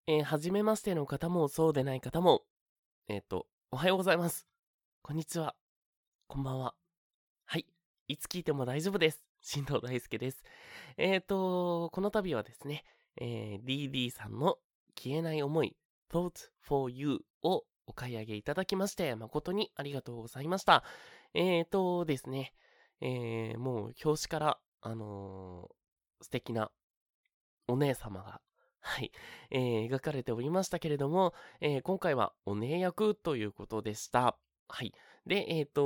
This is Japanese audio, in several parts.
初めましての方もそうでない方も、おはようございます。こんにちは。こんばんは。はい。いつ聞いても大丈夫です。新藤大輔です。この度はですね、DD さんの消えない思い、Thoughts for You をお買い上げいただきまして、誠にありがとうございました。ですね、もう表紙から、素敵なお姉様が、はい、描かれておりましたけれども、今回はお姉役ということでした。はい。で、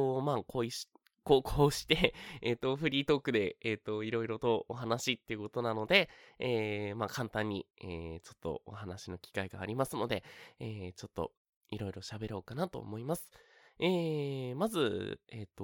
こうして、フリートークで、いろいろとお話っていうことなので、簡単に、ちょっとお話の機会がありますので、ちょっといろいろ喋ろうかなと思います。まず、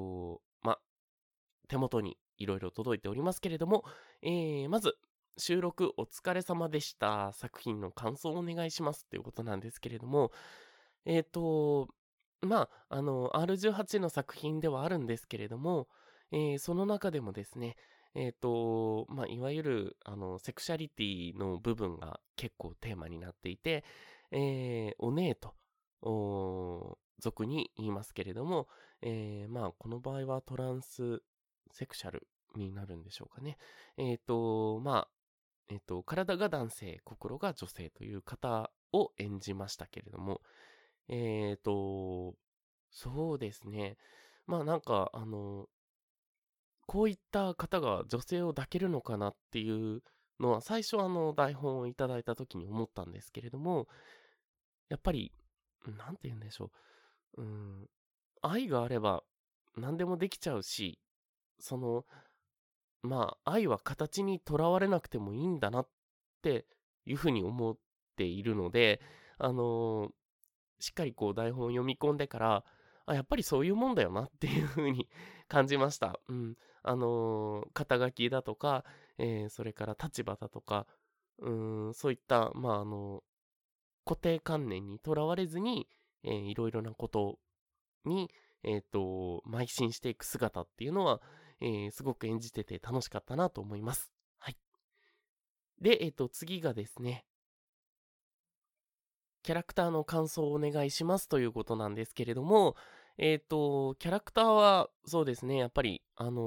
手元にいろいろ届いておりますけれども、まず、収録お疲れ様でした。作品の感想をお願いしますということなんですけれども、えっ、と、R18 の作品ではあるんですけれども、その中でもですね、いわゆる、セクシャリティの部分が結構テーマになっていて、お姉と、俗に言いますけれども、この場合はトランスセクシャルになるんでしょうかね。えっ、と、まあ、体が男性、心が女性という方を演じましたけれども、えっ、と、そうですね。こういった方が女性を抱けるのかなっていうのは、最初台本をいただいた時に思ったんですけれども、やっぱり、なんて言うんでしょう。愛があれば何でもできちゃうし、その、愛は形にとらわれなくてもいいんだなっていうふうに思っているので、あの、しっかりこう台本を読み込んでから、やっぱりそういうもんだよなっていうふうに感じました。うん。肩書きだとか、それから立場だとか、そういった、固定観念にとらわれずに、いろいろなことに、邁進していく姿っていうのは、すごく演じてて楽しかったなと思います。はい。で、次がですね、キャラクターの感想をお願いしますということなんですけれども、キャラクターは、そうですね、やっぱり、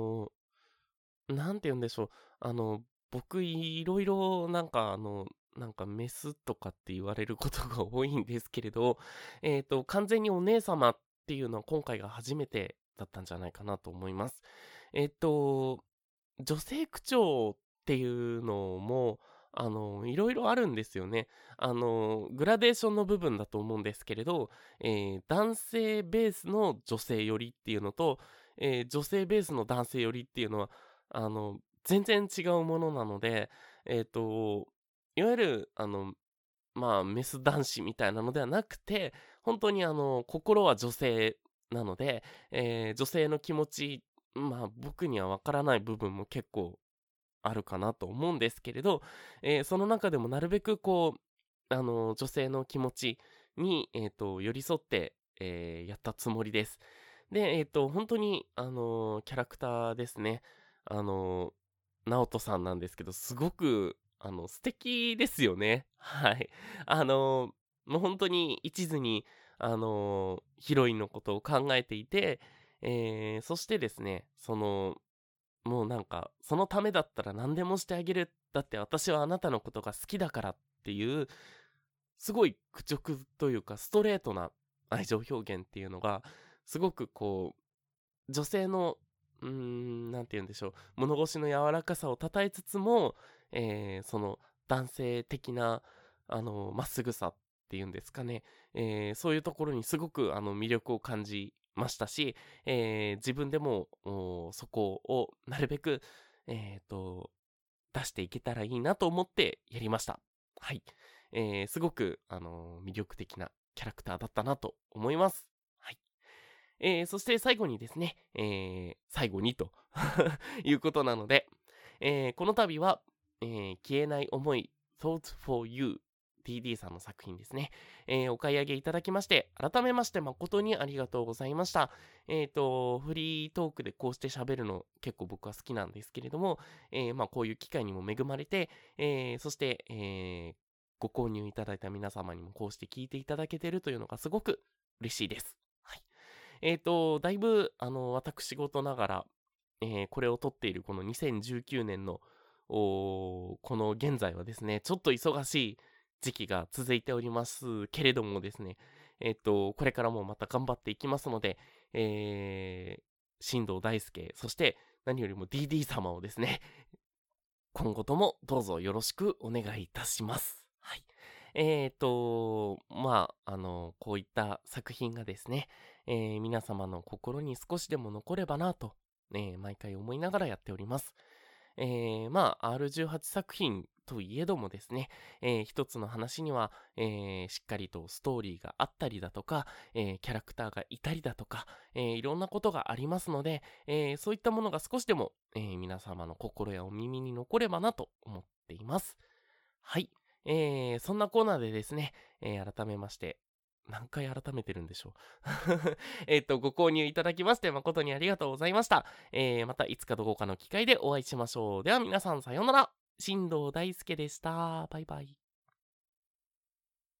なんて言うんでしょう。僕、いろいろ、メスとかって言われることが多いんですけれど、完全にお姉様っていうのは今回が初めてだったんじゃないかなと思います。えっと、女性口調っていうのも、いろいろあるんですよね。グラデーションの部分だと思うんですけれど、男性ベースの女性寄りっていうのと、女性ベースの男性寄りっていうのは、全然違うものなので、いわゆる、メス男子みたいなのではなくて、本当に心は女性なので、女性の気持ち、僕にはわからない部分も結構あるかなと思うんですけれど、その中でもなるべくこう、女性の気持ちに、寄り添って、やったつもりです。で、本当に、キャラクターですね。あの、直人さんなんですけど、すごく、素敵ですよね。はい。もう本当に一途に、ヒロインのことを考えていて、そしてですね、もうそのためだったら何でもしてあげる。だって私はあなたのことが好きだからっていう、すごい屈直というかストレートな愛情表現っていうのが、すごくこう、女性の、なんて言うんでしょう、物腰の柔らかさを称えつつも、その男性的な、まっすぐさっていうんですかね、そういうところにすごく魅力を感じましたし、自分でもそこをなるべく、えっと、出していけたらいいなと思ってやりました。はい。すごく、魅力的なキャラクターだったなと思います。はい。そして最後にですね、最後にということなので、この度は、消えない思い Thoughts for You TD さんの作品ですね、お買い上げいただきまして、改めまして誠にありがとうございました。フリートークでこうして喋るの結構僕は好きなんですけれども、こういう機会にも恵まれて、そして、 ご購入いただいた皆様にもこうして聞いていただけてるというのがすごく嬉しいです。はい。だいぶ、私事ながら、これを撮っているこの2019年の、この現在はですね、ちょっと忙しい時期が続いておりますけれどもですね、これからもまた頑張っていきますので、新藤大輔、そして何よりも DD 様をですね、今後ともどうぞよろしくお願いいたします。はい。こういった作品がですね、皆様の心に少しでも残ればなと、毎回思いながらやっております。R18 作品といえどもですね、一つの話には、しっかりとストーリーがあったりだとか、キャラクターがいたりだとか、いろんなことがありますので、そういったものが少しでも、皆様の心やお耳に残ればなと思っています。はい。そんなコーナーでですね、改めまして、何回改めてるんでしょう。ご購入いただきまして誠にありがとうございました。またいつかどこかの機会でお会いしましょう。では皆さんさようなら。新藤大輔でした。バイバイ。